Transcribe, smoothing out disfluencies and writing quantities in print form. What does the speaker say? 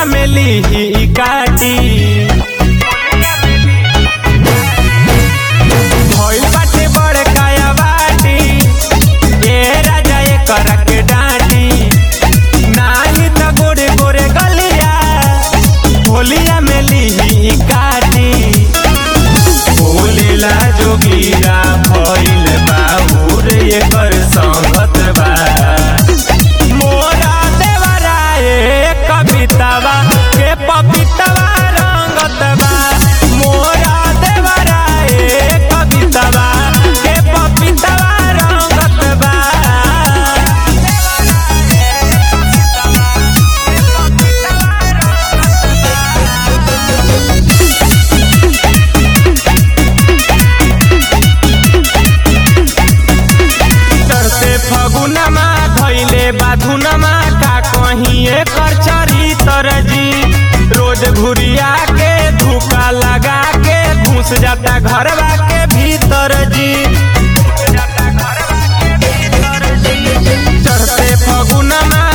में ली काटी भइल बाटे बड़े काया बाटी ए राजा ए कर के डांटी नाही त गोरे गोरे गलिया होलिया में ली काटी बोलेला जोगीरा भइल बाबूर ये कर संगत बा मोरा देवरा ए कवितावा के पपीतवा रंगत बा मोरा देवरा ए कवितावा के पपीतवा रंगत बा फगुनमा धैले बाधुनमा का कहीं एकर चरितर जी रोज घुरिया के धूका लगा के घुस जाता घरवा के भीतर जी चढ़ते फगुनमा